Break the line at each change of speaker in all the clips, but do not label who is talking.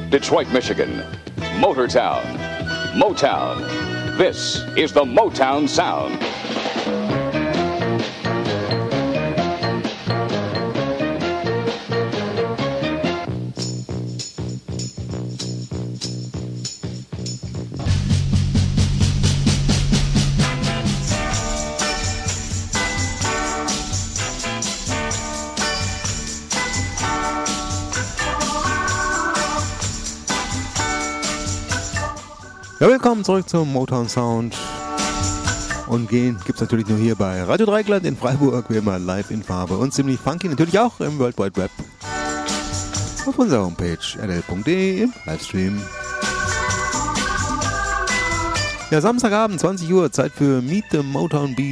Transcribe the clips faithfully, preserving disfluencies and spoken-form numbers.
Detroit, Michigan. Motortown. Motown. This is the Motown Sound.
Ja, willkommen zurück zum Motown Sound. Und gehen gibt's natürlich nur hier bei Radio Dreieckland in Freiburg, wie immer live in Farbe und ziemlich funky, natürlich auch im World Wide Web. Auf unserer Homepage r l punkt d e im Livestream. Ja, Samstagabend, zwanzig Uhr, Zeit für Meet the Motown Beat.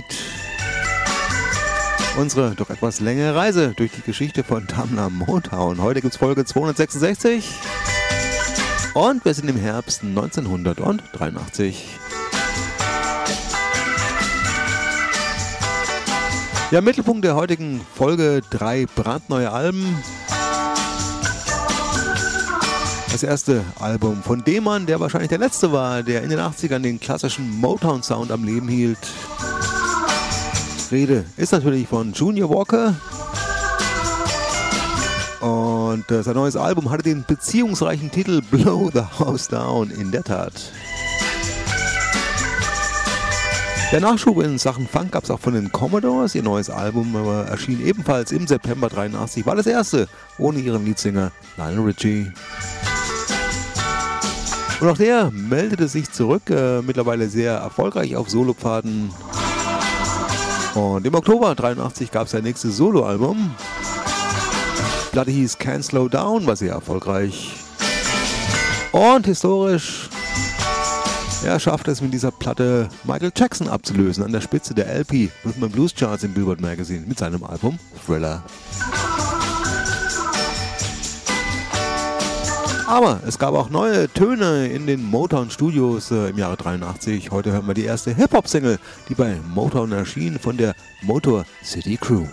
Unsere doch etwas längere Reise durch die Geschichte von Tamla Motown. Heute gibt's Folge zweihundertsechsundsechzig. Und wir sind im Herbst neunzehnhundertdreiundachtzig. Ja, Mittelpunkt der heutigen Folge: drei brandneue Alben. Das erste Album von dem Mann, der wahrscheinlich der letzte war, der in den achtzigern den klassischen Motown-Sound am Leben hielt. Rede ist natürlich von Junior Walker. Und äh, sein neues Album hatte den beziehungsreichen Titel Blow the House Down, in der Tat. Der Nachschub in Sachen Funk gab es auch von den Commodores. Ihr neues Album äh, erschien ebenfalls im September dreiundachtzig, war das erste ohne ihren Leadsänger Lionel Richie. Und auch der meldete sich zurück, äh, mittlerweile sehr erfolgreich auf Solopfaden. Und im Oktober dreiundachtzig gab es sein nächstes Soloalbum. Die Platte hieß Can't Slow Down, war sehr erfolgreich. Und historisch, er schaffte es mit dieser Platte Michael Jackson abzulösen an der Spitze der L P Rhythm and Blues Charts im Billboard Magazine mit seinem Album Thriller. Aber es gab auch neue Töne in den Motown Studios äh, im Jahre dreiundachtzig. Heute hören wir die erste Hip-Hop-Single, die bei Motown erschien, von der Motor City Crew.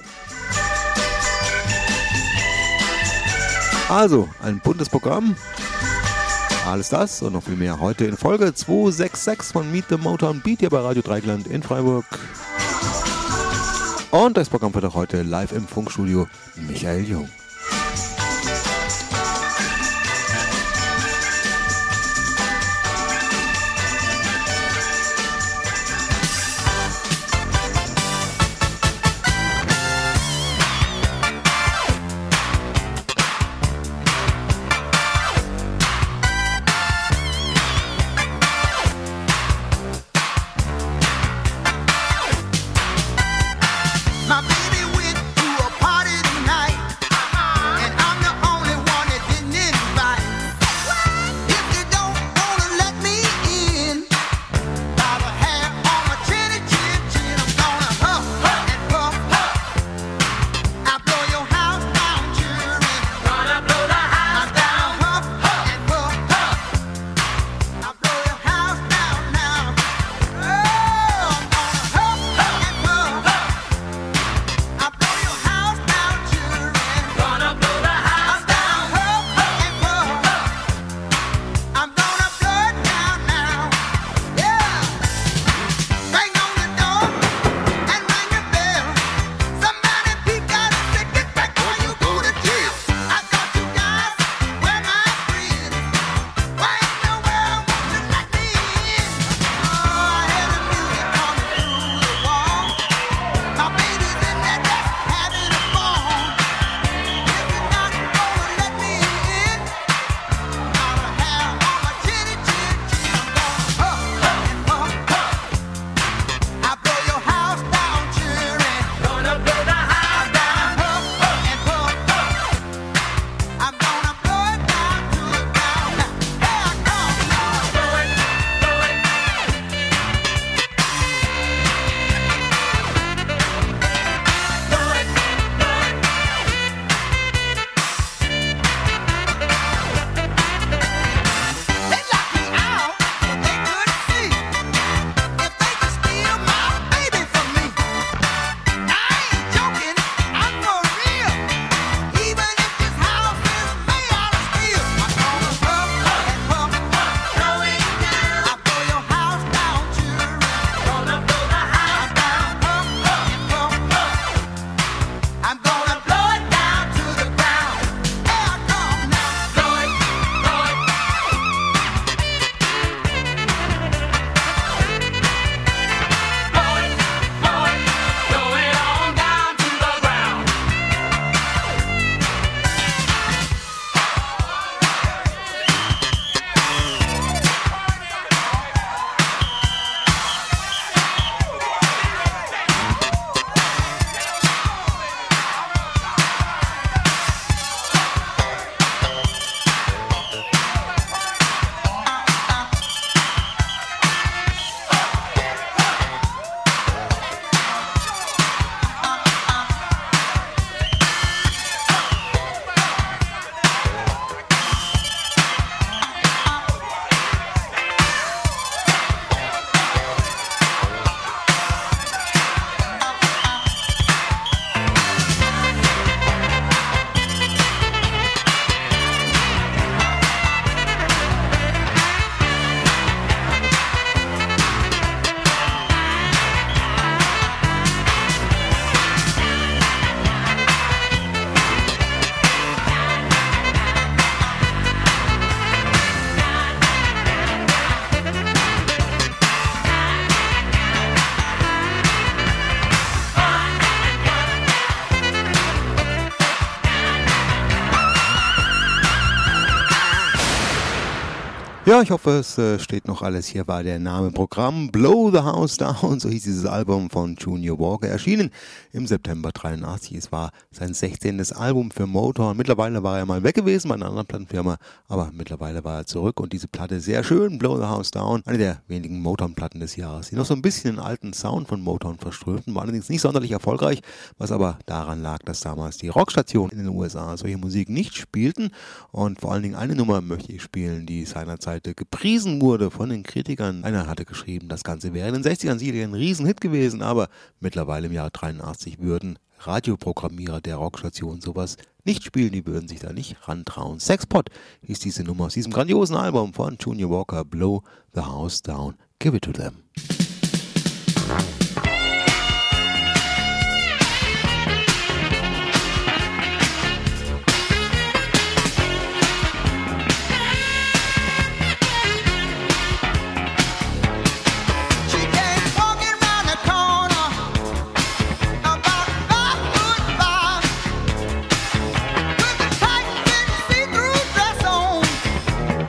Also, ein buntes Programm. Alles das und noch viel mehr heute in Folge zweihundertsechsundsechzig von Meet the Motown Beat hier bei Radio Dreieckland in Freiburg. Und das Programm wird auch heute live im Funkstudio Michael Jung.
My baby went to a party tonight.
Ja, ich hoffe, es äh, steht noch alles. Hier war der Name Programm. Blow the House Down, so hieß dieses Album von Junior Walker, erschienen im September dreiundachtzig. Es war sein sechzehntes Album für Motown. Mittlerweile war er mal weg gewesen bei einer anderen Plattenfirma, aber mittlerweile war er zurück und diese Platte sehr schön, Blow the House Down, eine der wenigen Motown-Platten des Jahres, die noch so ein bisschen den alten Sound von Motown verströmten, war allerdings nicht sonderlich erfolgreich, was aber daran lag, dass damals die Rockstationen in den U S A solche Musik nicht spielten und vor allen Dingen eine Nummer möchte ich spielen, die seinerzeit gepriesen wurde von den Kritikern. Einer hatte geschrieben, das Ganze wäre in den sechzigern sicherlich ein Riesenhit gewesen, aber mittlerweile im Jahr dreiundachtzig würden Radioprogrammierer der Rockstation sowas nicht spielen, die würden sich da nicht rantrauen. Sexpot hieß diese Nummer aus diesem grandiosen Album von Junior Walker, Blow the House Down, Give It to Them.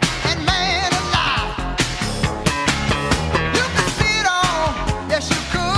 You could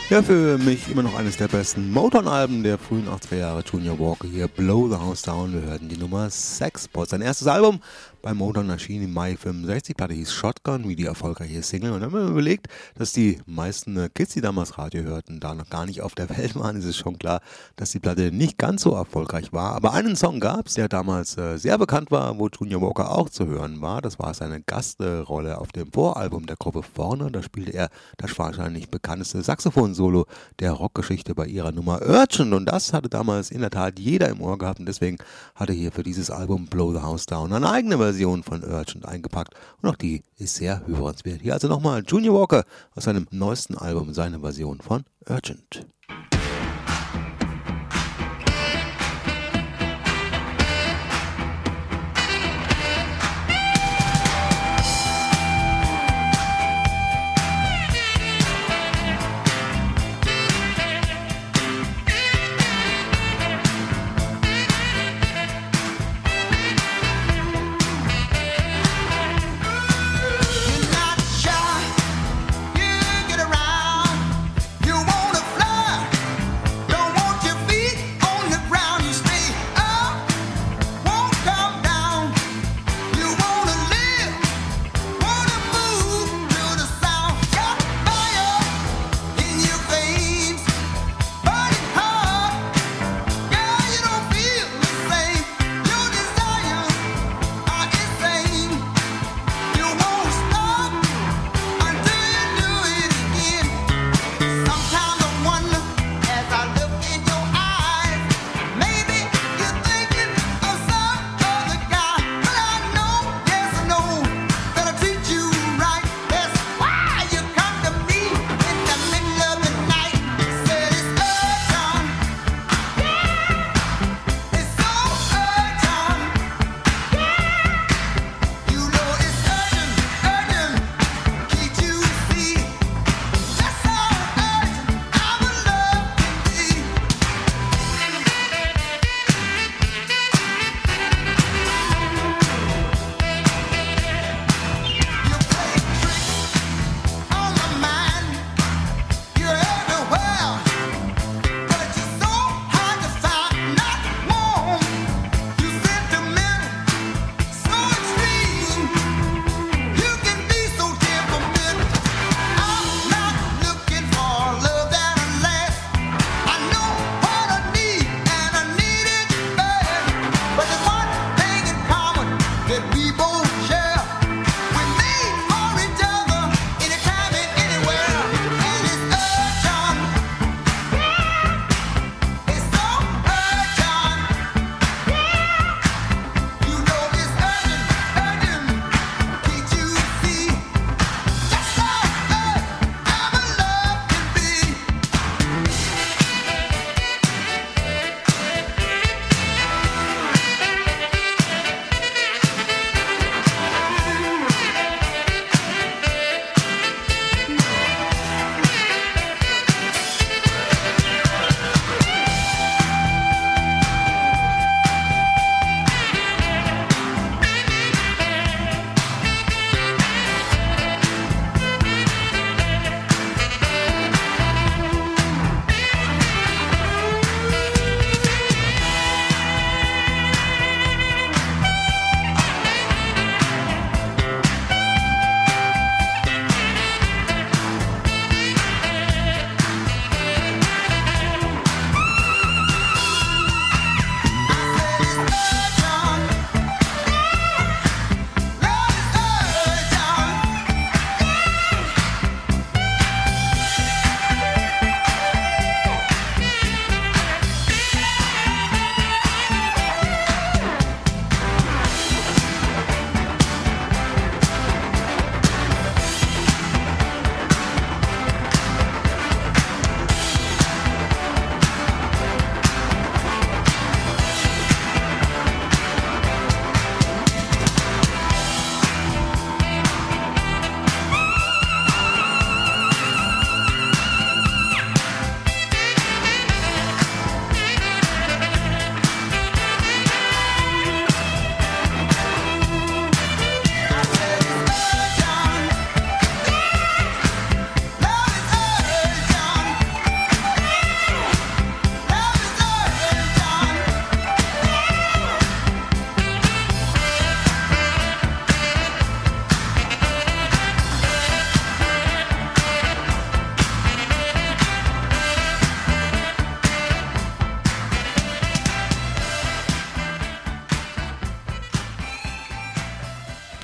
Ja, für mich immer noch eines der besten Motown-Alben der frühen achtziger Jahre. Junior Walker hier, Blow the House Down. Wir hörten die Nummer Sexpot. Sein erstes Album bei Motown erschien im Mai fünfundsechzig. Die Platte hieß Shotgun, wie die erfolgreiche Single. Und dann haben wir überlegt, dass die meisten Kids, die damals Radio hörten, da noch gar nicht auf der Welt waren. Ist es schon klar, dass die Platte nicht ganz so erfolgreich war. Aber einen Song gab es, der damals äh, sehr bekannt war, wo Junior Walker auch zu hören war. Das war seine Gastrolle auf dem Voralbum der Gruppe Vorne. Da spielte er das wahrscheinlich bekannteste Saxophon-Solo der Rockgeschichte bei ihrer Nummer Urgent. Und das hatte damals in der Tat jeder im Ohr gehabt. Und deswegen hatte hier für dieses Album Blow the House Down eine eigene Version von Urgent eingepackt. Und auch die ist sehr hörenswert. Hier also nochmal Junior Walker aus seinem neuesten Album, seine Version von Urgent.
You get around, you wanna fly.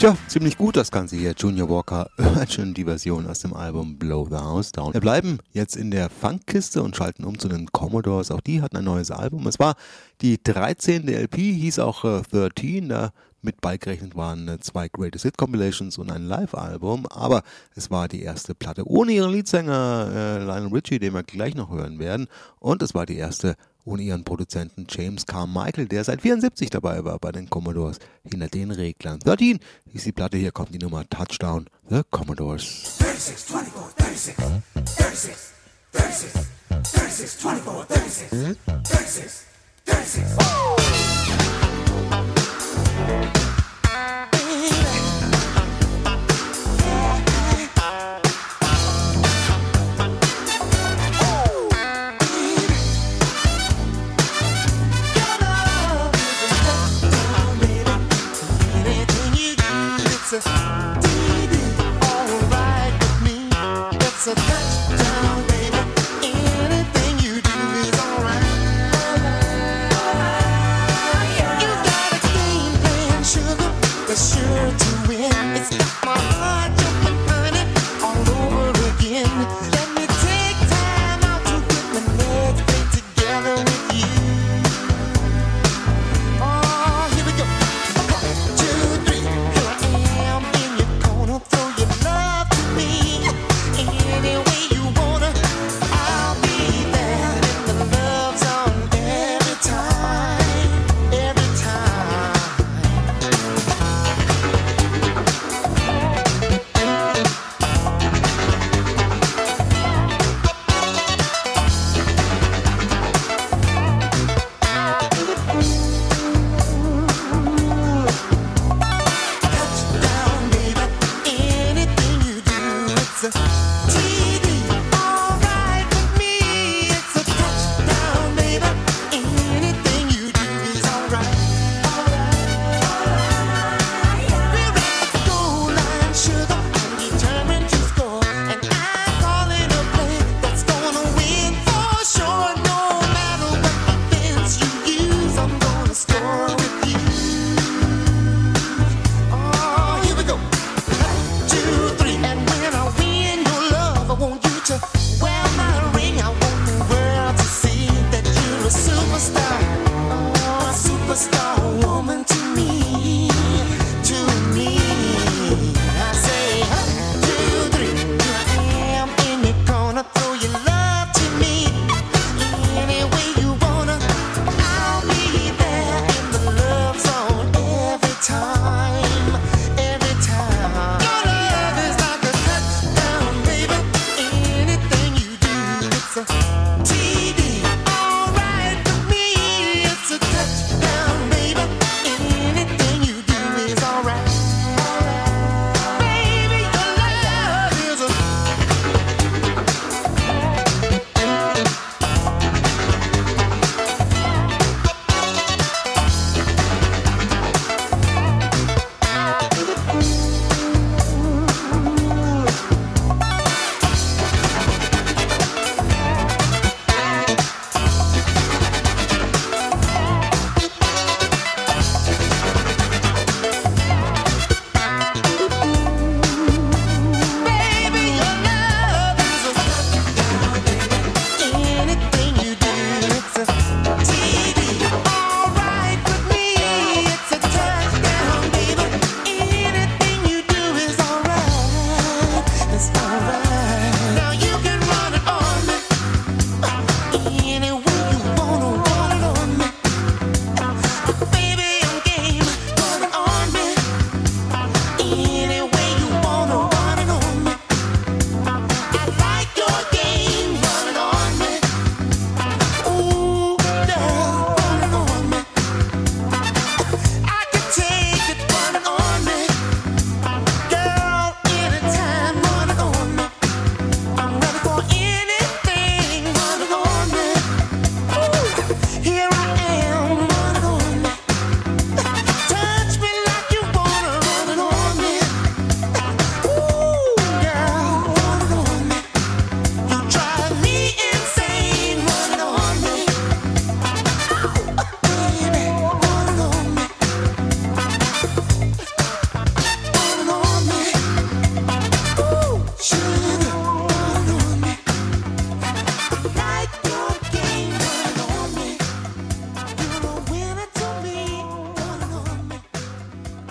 Tja, ziemlich gut das Ganze hier. Junior Walker Urgent, die Version aus dem Album Blow the House Down. Wir bleiben jetzt in der Funkkiste und schalten um zu den Commodores. Auch die hatten ein neues Album. Es war die dreizehnte L P, hieß auch äh, dreizehn. Da mit beigerechnet waren äh, zwei Greatest Hit Compilations und ein Live-Album. Aber es war die erste Platte ohne ihren Leadsänger äh, Lionel Richie, den wir gleich noch hören werden. Und es war die erste ohne ihren Produzenten James Carmichael, der seit vierundsiebzig dabei war bei den Commodores hinter den Reglern. dreizehn hieß die Platte, hier kommt die Nummer Touchdown, The Commodores.
thirty-six, twenty-four, thirty-six, thirty-six, thirty-six, thirty-six, twenty-four, thirty-six, thirty-six, thirty-six. It's alright with me. It's a touchdown, baby. Anything you do is alright.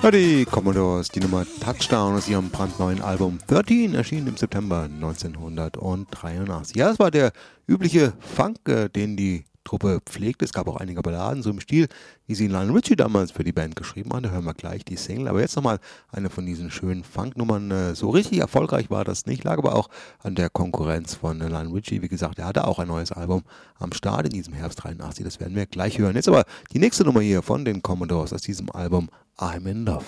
Ja, die Commodores, die Nummer Touchdown aus ihrem brandneuen Album dreizehn, erschienen im September neunzehnhundertdreiundachtzig. Ja, das war der übliche Funk, äh, den die Truppe pflegt. Es gab auch einige Balladen, so im Stil, wie sie Lionel Richie damals für die Band geschrieben hat. Da hören wir gleich die Single. Aber jetzt nochmal eine von diesen schönen Funk-Nummern. Äh, so richtig erfolgreich war das nicht, lag aber auch an der Konkurrenz von äh, Lionel Richie. Wie gesagt, er hatte auch ein neues Album am Start in diesem Herbst dreiundachtzig. Das werden wir gleich hören. Jetzt aber die nächste Nummer hier von den Commodores aus diesem Album I'm in Love.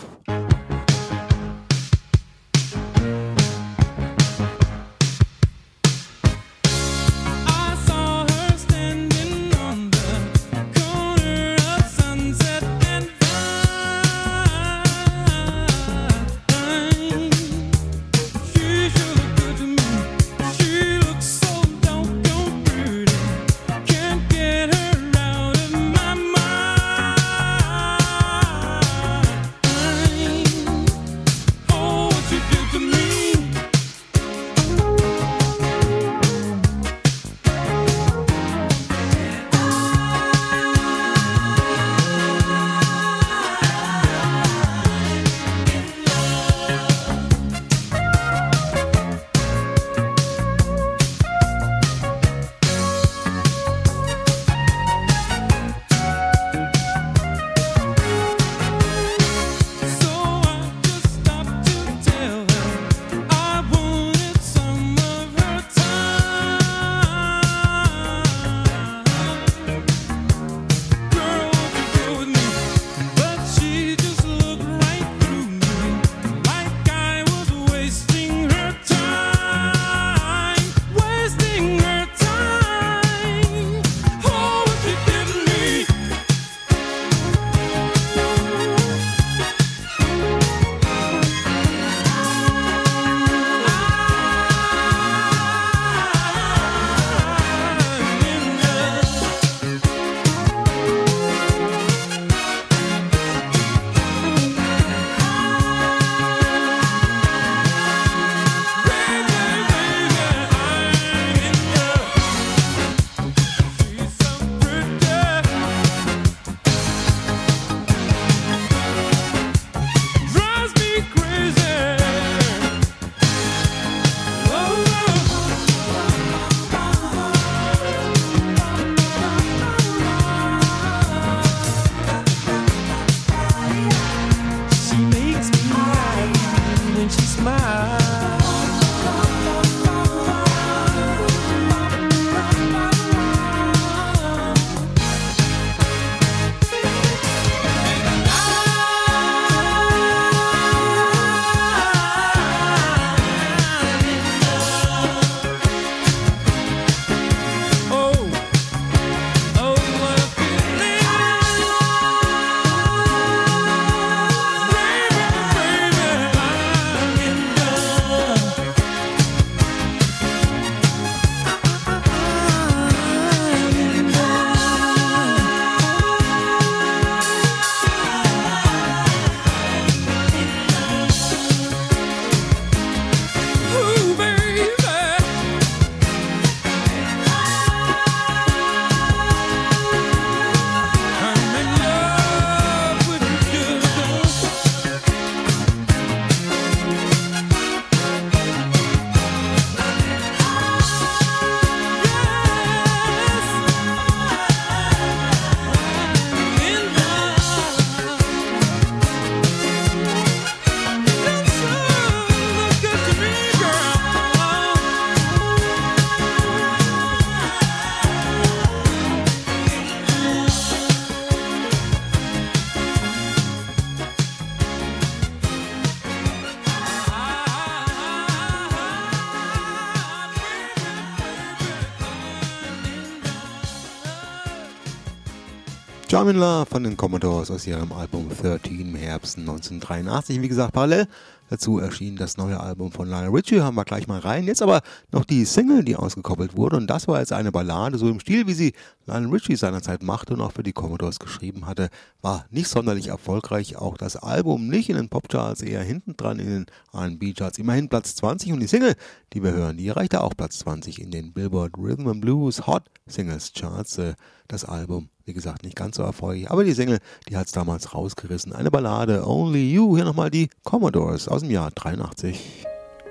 Jamila von den Commodores aus ihrem Album dreizehn im Herbst neunzehnhundertdreiundachtzig. Wie gesagt, parallel Dazu erschien das neue Album von Lionel Richie, haben wir gleich mal rein. Jetzt aber noch die Single, die ausgekoppelt wurde. Und das war jetzt eine Ballade, so im Stil, wie sie Lionel Richie seinerzeit machte und auch für die Commodores geschrieben hatte. War nicht sonderlich erfolgreich, auch das Album nicht in den Popcharts, eher hinten dran in den R and B-Charts. Immerhin Platz zwanzig und die Single, die wir hören, die erreichte auch Platz zwanzig in den Billboard Rhythm and Blues Hot Singles Charts. Das Album, wie gesagt, nicht ganz so erfolgreich, aber die Single, die hat es damals rausgerissen. Eine Ballade, Only You, hier nochmal die Commodores aus dem Jahr dreiundachtzig.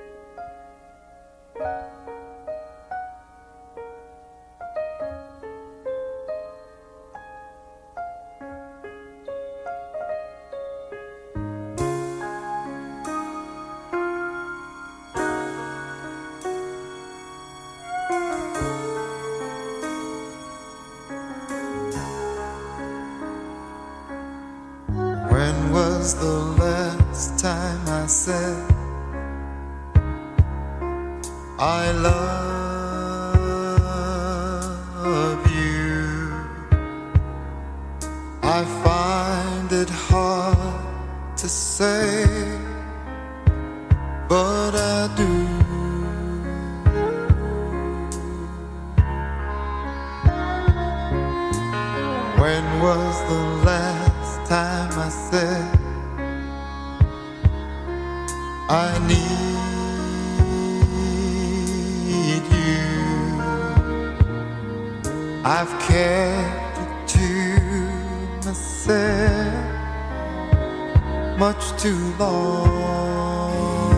When was the last time I said I love you? I find it hard to say, but I do. When was the last time I said I need you? I've kept it to myself much too long.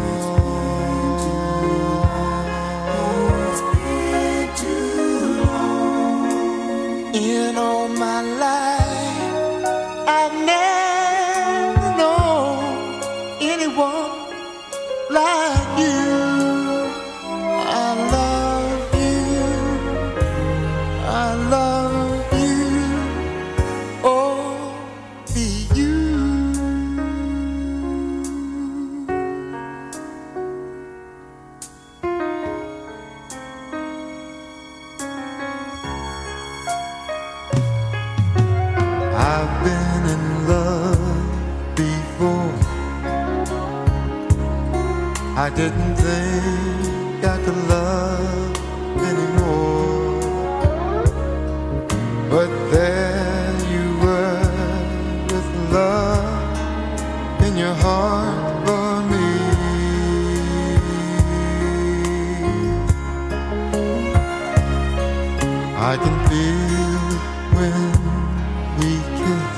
It's been too long. In all my life I've never known anyone like you. I love you, I love you, only you. I've been in love before. I didn't think I could love anymore, but there you were with love in your heart for me. I can feel when we kiss,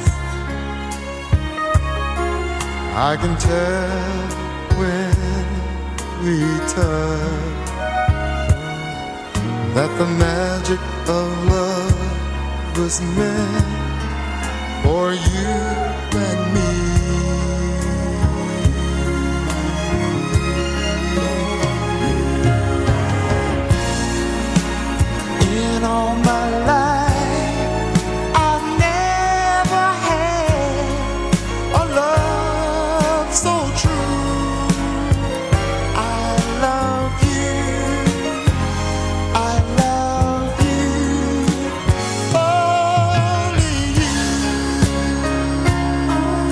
I can tell when we touch that the magic of love was meant for you and me. In all my life I've never had a love so true. I love you, I love you, only you.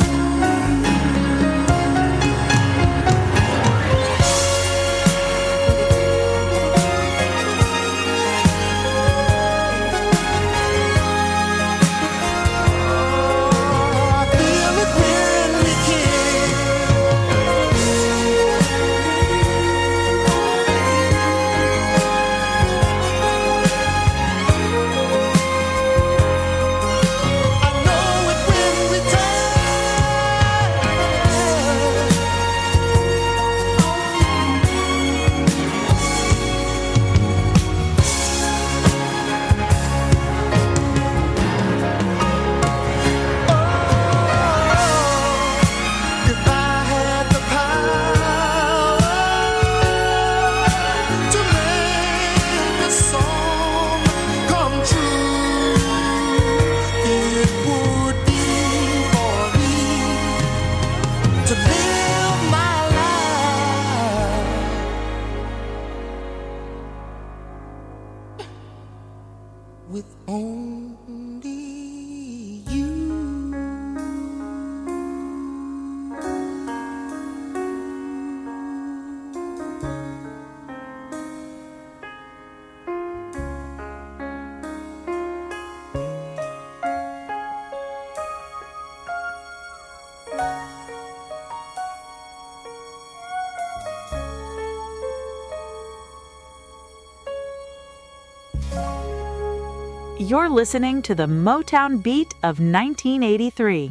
You're listening to the Motown Beat of nineteen eighty-three.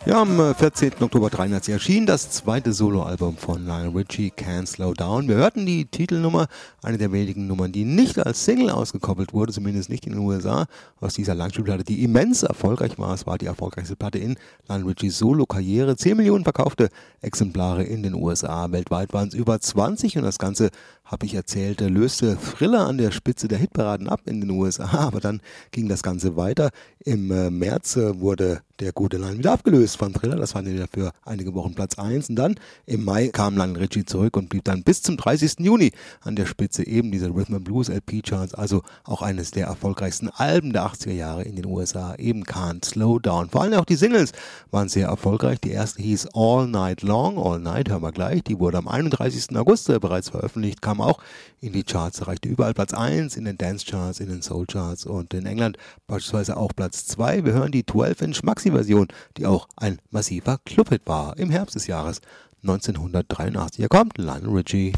Ja, am vierzehnten Oktober dreiundneunzig erschien das zweite Soloalbum von Lionel Richie, Can't Slow Down. Wir hörten die Titelnummer, eine der wenigen Nummern, die nicht als Single ausgekoppelt wurde, zumindest nicht in den U S A, aus dieser Langspielplatte, die immens erfolgreich war. Es war die erfolgreichste Platte in Lionel Richies Solo-Karriere. zehn Millionen verkaufte Exemplare in den U S A. Weltweit waren es über zwanzig und das Ganze, habe ich erzählt, löste Thriller an der Spitze der Hitparaden ab in den U S A, aber dann ging das Ganze weiter. Im äh, März äh, wurde der gute Lionel wieder abgelöst von Thriller, das war wieder für einige Wochen Platz eins und dann im Mai kam Lionel Richie zurück und blieb dann bis zum dreißigsten Juni an der Spitze eben dieser Rhythm and Blues L P Charts, also auch eines der erfolgreichsten Alben der achtziger Jahre in den U S A, eben Can't Slow Down. Vor allem auch die Singles waren sehr erfolgreich. Die erste hieß All Night Long, All Night hören wir gleich, die wurde am einunddreißigsten August bereits veröffentlicht, kam auch in die Charts, erreichte überall Platz eins, in den Dance Charts, in den Soul Charts und in England beispielsweise auch Platz zwei. Wir hören die zwölf Inch Maxi-Version, die auch ein massiver Clubhit war im Herbst des Jahres neunzehnhundertdreiundachtzig. Hier kommt Lionel Richie.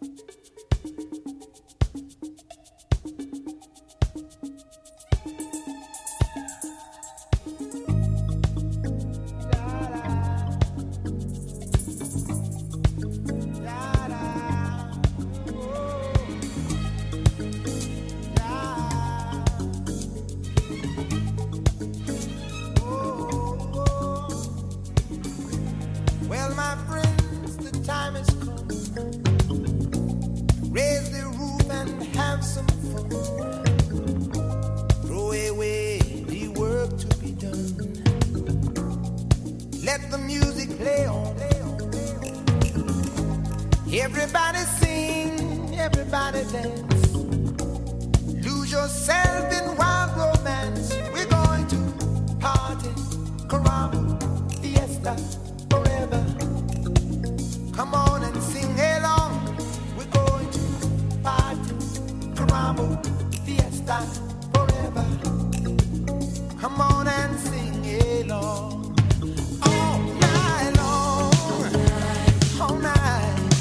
Everybody sing, everybody dance. Lose yourself in wild romance. We're going to party, caramba, fiesta, forever. Come on and sing along. We're going to party, caramba, fiesta, forever. Come on and sing along. All night long, all night.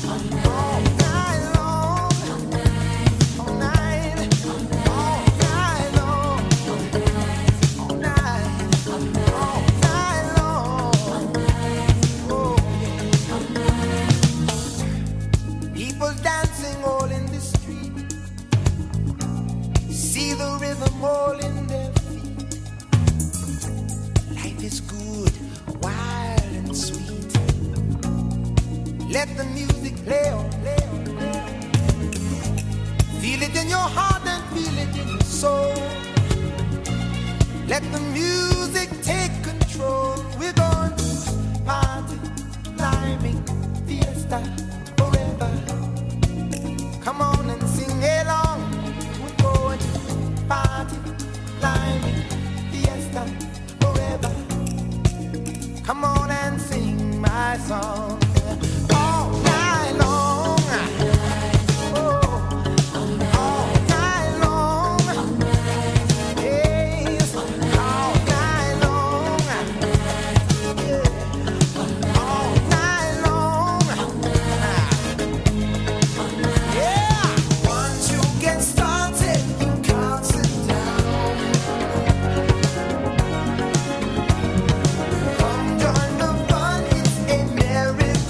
All in their feet. Life is good, wild and sweet. Let the music play on, play on, play on. Feel it in your heart and feel it in your soul. Let the music take control. We're going to party, climbing, fiesta, forever. Come on and sing along. We're going to party, climbing, fiesta, forever. Come on and sing my song. All night long. Oh, all night long. Yes, all night long. Yeah, all night long. Yeah, once you get started, you can't sit down. Come join the fun, it's a merry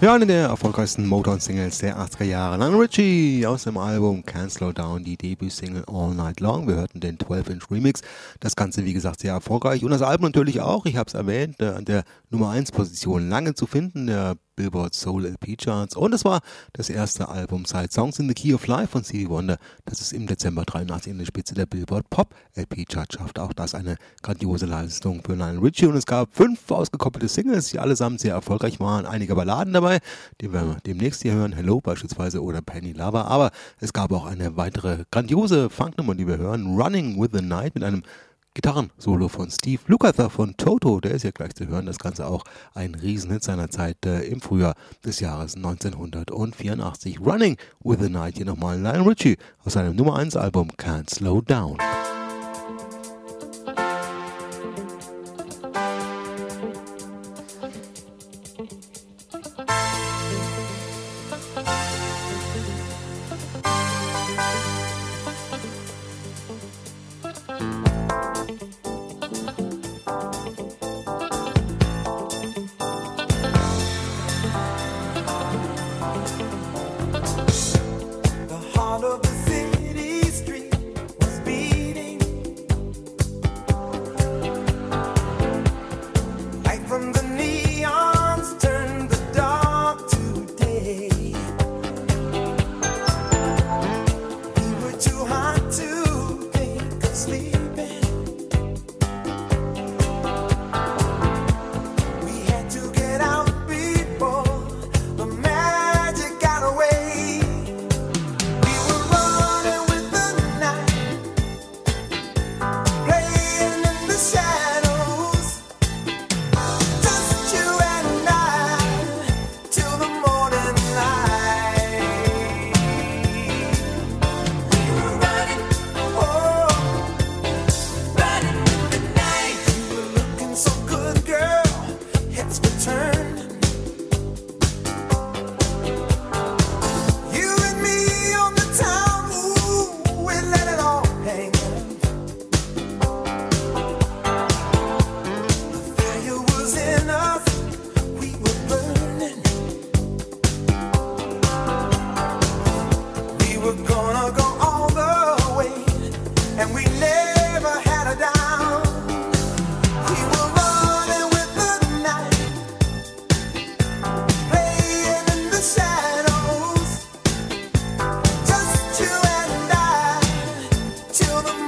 Ja, eine der erfolgreichsten Motown-Singles der achtziger Jahre. Lionel Richie aus dem Album Can't Slow Down, die Debüt-Single All Night Long. Wir hörten den zwölf Inch Remix. Das Ganze, wie gesagt, sehr erfolgreich. Und das Album natürlich auch, ich habe es erwähnt, äh, an der Nummer eins Position lange zu finden, der Billboard Soul L P Charts. Und es war das erste Album seit Songs in the Key of Life von Stevie Wonder, das es im Dezember dreiundachtzig in der Spitze der Billboard Pop L P Chart schafft. Auch das eine grandiose Leistung für Lionel Richie. Und es gab fünf ausgekoppelte Singles, die allesamt sehr erfolgreich waren. Einige Balladen dabei, die wir demnächst hier hören, Hello beispielsweise oder Penny Lover. Aber es gab auch eine weitere grandiose Funknummer, die wir hören, Running with the Night, mit einem Gitarrensolo von Steve Lukather von Toto, der ist ja gleich zu hören. Das Ganze auch ein Riesenhit seiner Zeit äh, im Frühjahr des Jahres neunzehnhundertvierundachtzig. Running with the Night, hier nochmal Lionel Richie aus seinem Nummer eins Album Can't Slow Down.
The heart of the city street was beating. Light from the neons turned the dark to day. We were too hot to think of sleeping. We had to get out before the magic got away. We were running with the night, playing in the shadows, just you and I, till the morning light. We were running, oh, running with the night. You were looking so good, girl, heads were turning. You and me on the town, ooh, we let it all hang. The fire was in us, we were burning. We were gonna go all the way, and we never had a down. We were running with the night, playing in the shadows, just you and I, till the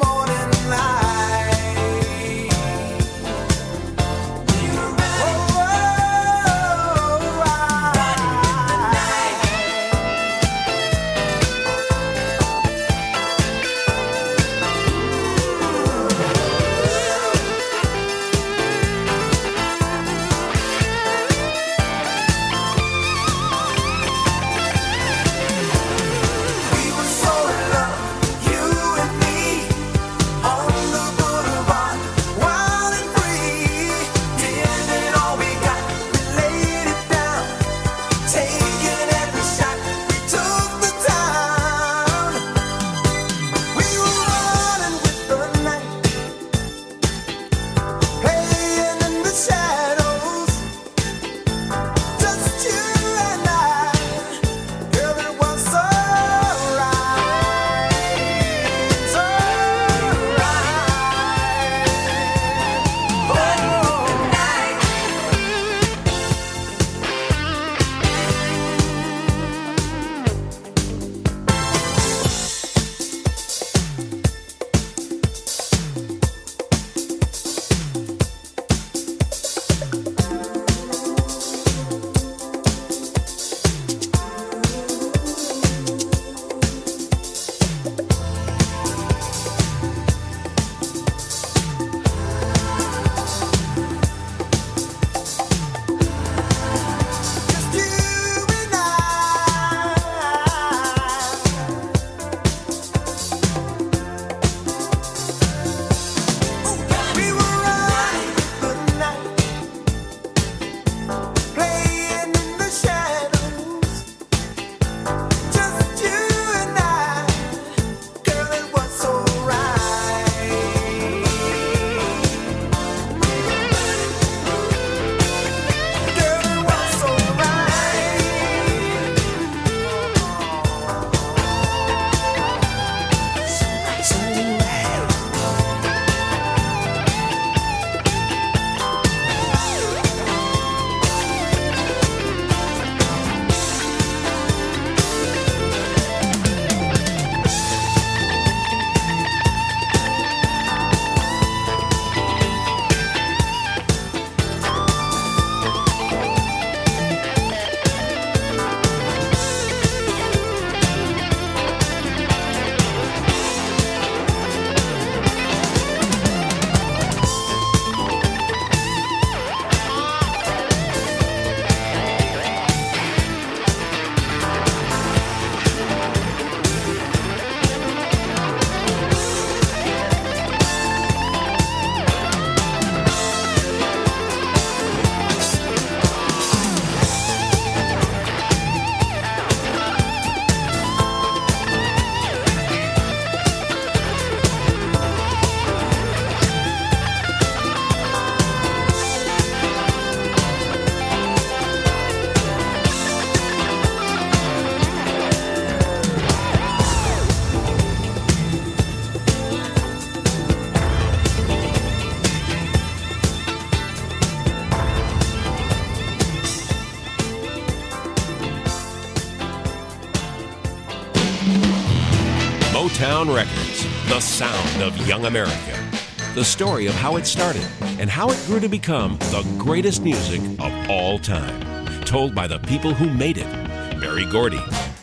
Motown Records, the sound of young America. The story of how it started and how it grew to become the greatest music of all time. Told by the people who made it. Berry Gordy,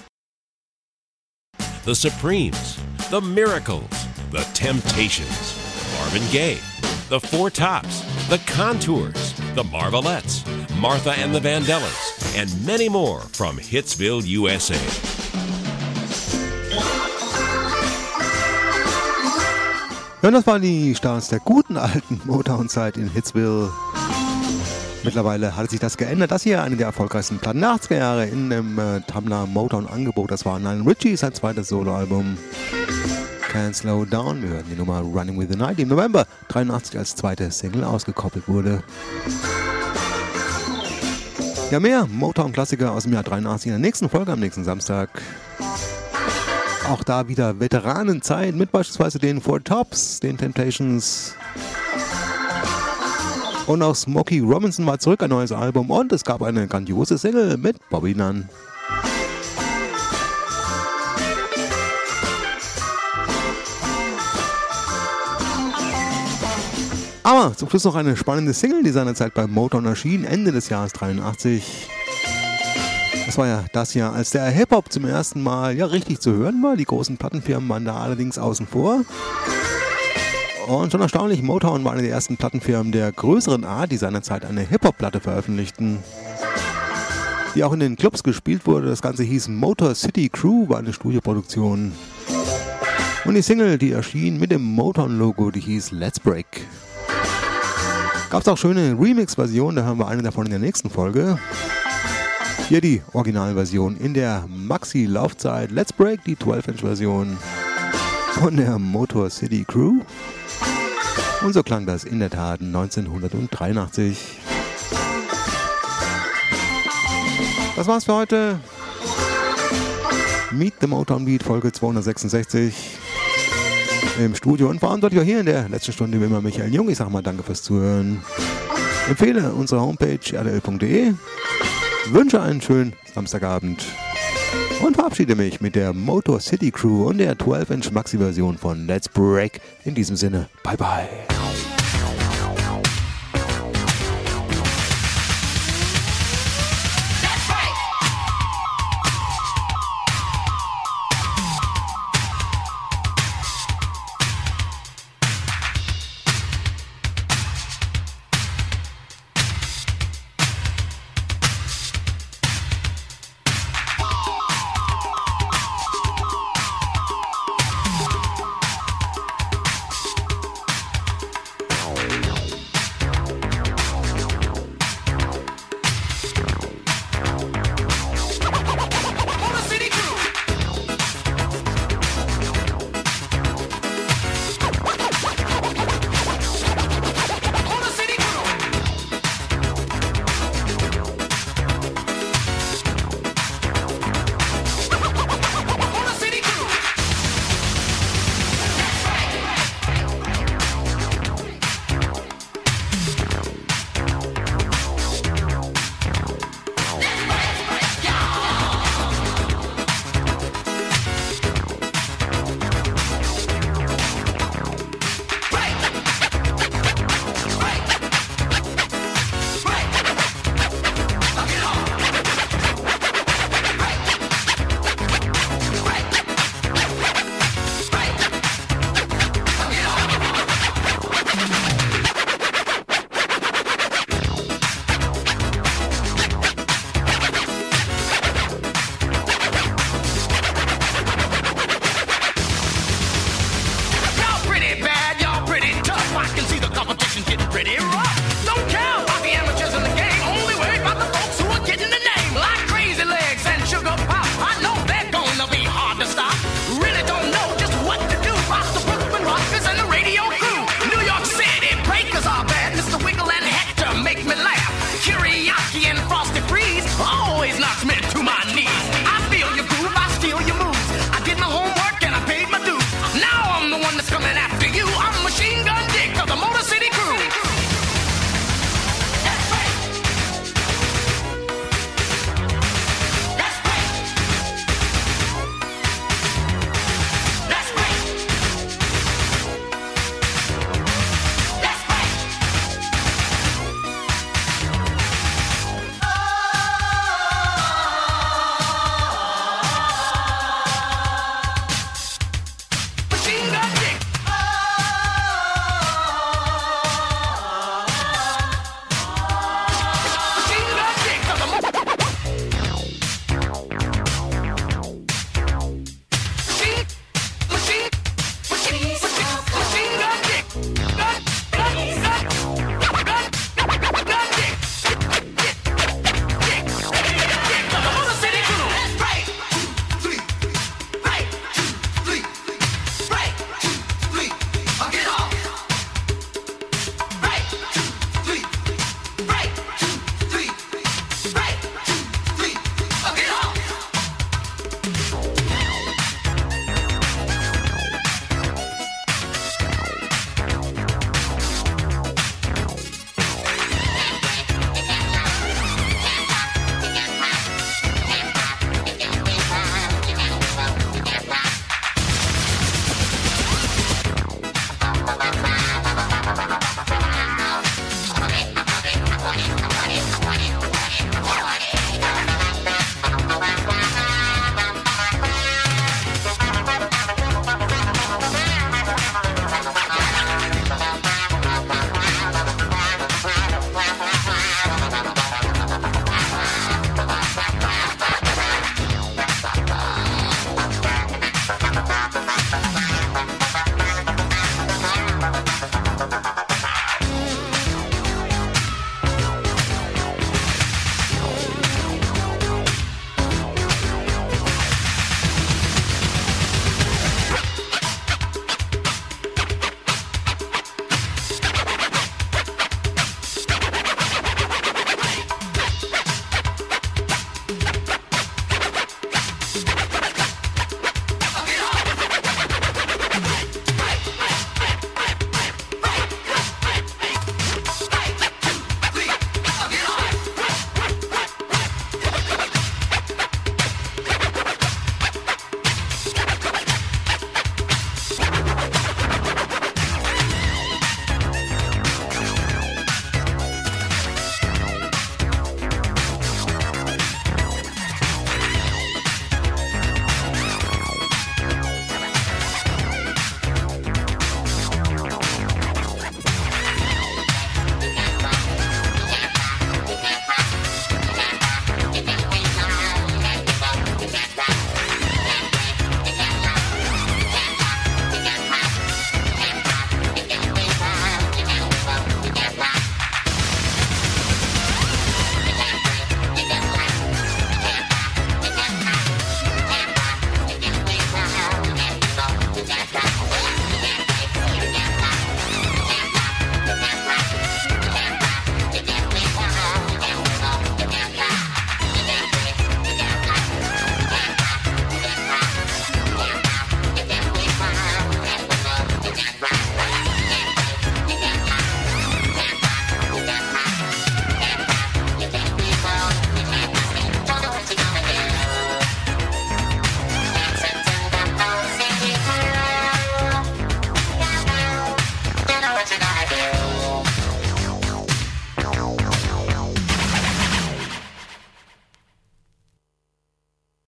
the Supremes, the Miracles, the Temptations, Marvin Gaye, the Four Tops, the Contours, the Marvelettes, Martha and the Vandellas, and many more from Hitsville, U S A.
Ja, das waren die Stars der guten alten Motown-Zeit in Hitsville. Mittlerweile hat sich das geändert. Das hier eine der erfolgreichsten Platten der achtziger Jahre in dem äh, Tamla Motown-Angebot. Das war Lionel Richie, sein zweites Soloalbum. Can't Slow Down. Wir hören die Nummer Running with the Night, die im November dreiundachtzig als zweite Single ausgekoppelt wurde. Ja, mehr Motown-Klassiker aus dem Jahr dreiundachtzig in der nächsten Folge am nächsten Samstag. Auch da wieder Veteranenzeit mit beispielsweise den Four Tops, den Temptations. Und auch Smokey Robinson war zurück, ein neues Album. Und es gab eine grandiose Single mit Bobby Nunn. Aber zum Schluss noch eine spannende Single, die seinerzeit bei Motown erschien, Ende des Jahres dreiundachtzig. Das war ja das Jahr, als der Hip-Hop zum ersten Mal ja richtig zu hören war. Die großen Plattenfirmen waren da allerdings außen vor. Und schon erstaunlich, Motown war eine der ersten Plattenfirmen der größeren Art, die seinerzeit eine Hip-Hop-Platte veröffentlichten, die auch in den Clubs gespielt wurde. Das Ganze hieß Motor City Crew, war eine Studioproduktion. Und die Single, die erschien mit dem Motown-Logo, die hieß Let's Break. Gab es auch schöne Remix-Versionen, da hören wir eine davon in der nächsten Folge. Hier die Originalversion in der Maxi-Laufzeit Let's Break, die zwölf Inch Version von der Motor City Crew. Und so klang das in der Tat neunzehnhundertdreiundachtzig. Das war's für heute. Meet the Motown Beat, Folge zweihundertsechsundsechzig. Im Studio und verantwortlich auch hier in der letzten Stunde wie immer Michael Jung. Ich sag mal danke fürs Zuhören. Empfehle unsere Homepage r d l punkt d e. Wünsche einen schönen Samstagabend und verabschiede mich mit der Motor City Crew und der zwölf Inch Maxi-Version von Let's Break. In diesem Sinne, bye bye.
Pretty rough.